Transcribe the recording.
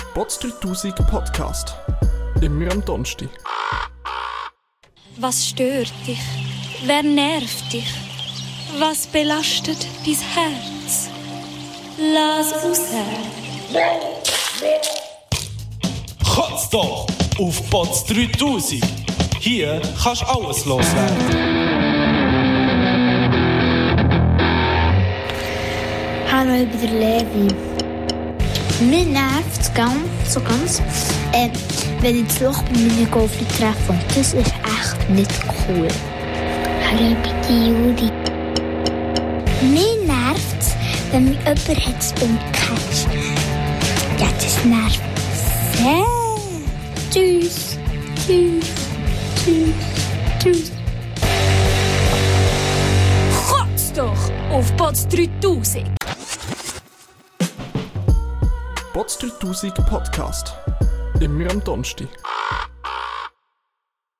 Bots 3000 Podcast. Immer am Donnerstag. Was stört dich? Wer nervt dich? Was belastet dein Herz? Lass raus. Kotz doch auf Bots 3000. Hier kannst du alles loswerden. Hallo, ich bin der Levi. Mir nervt es ganz, wenn ich das Loch bei meinen Golfern treffe. Und das ist echt nicht cool. Hallo, ich bin die Juri. Mir nervt es, wenn mich jemand hat beim Catch. Ja, das nervt sehr. Tschüss. Kotz doch auf Bots 3000. Bots 3000 Podcast. Immer am Donnerstag.